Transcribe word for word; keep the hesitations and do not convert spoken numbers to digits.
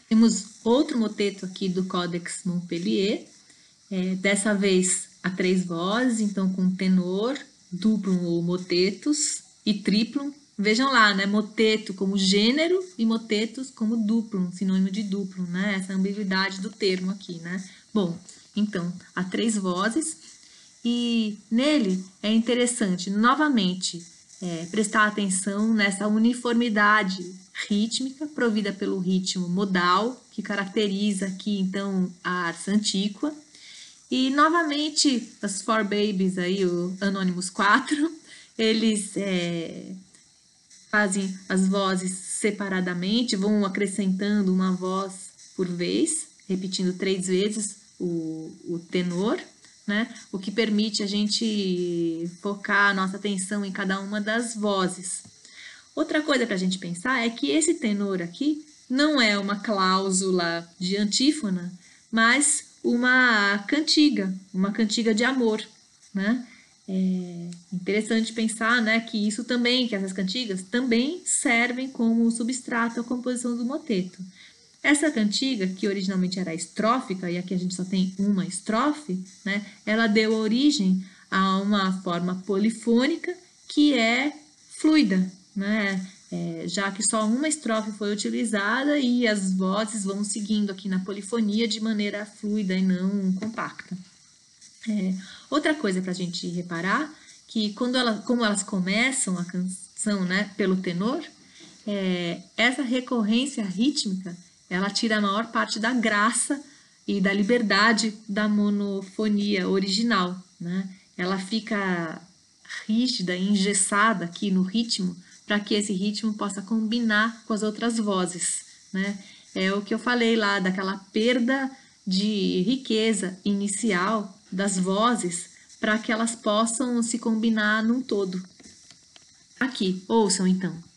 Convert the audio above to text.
Temos outro moteto aqui do Codex Montpellier, é, dessa vez a três vozes, então com tenor, duplum ou motetos e triplum. Vejam lá, né? Moteto como gênero e motetos como duplum, sinônimo de duplum, né? Essa ambiguidade do termo aqui, né? Bom, então, há três vozes e nele é interessante, novamente, é, prestar atenção nessa uniformidade rítmica provida pelo ritmo modal, que caracteriza aqui, então, a ars antiqua. E, novamente, as Four Babies, aí, o Anonymous quatro, eles é, fazem as vozes separadamente, vão acrescentando uma voz por vez, repetindo três vezes o, o tenor, né? O que permite a gente focar a nossa atenção em cada uma das vozes. Outra coisa para a gente pensar é que esse tenor aqui não é uma cláusula de antífona, mas uma cantiga, uma cantiga de amor, né? É interessante pensar, né, que isso também, que essas cantigas também servem como substrato à composição do moteto. Essa cantiga, que originalmente era estrófica, e aqui a gente só tem uma estrofe, né, ela deu origem a uma forma polifônica que é fluida, né, é, já que só uma estrofe foi utilizada e as vozes vão seguindo aqui na polifonia de maneira fluida e não compacta. É, outra coisa para a gente reparar, que quando ela, como elas começam a canção, né, pelo tenor, é, essa recorrência rítmica, ela tira a maior parte da graça e da liberdade da monofonia original, né? Ela fica rígida e engessada aqui no ritmo, para que esse ritmo possa combinar com as outras vozes, né? É o que eu falei lá, daquela perda de riqueza inicial das vozes, para que elas possam se combinar num todo. Aqui, ouçam então.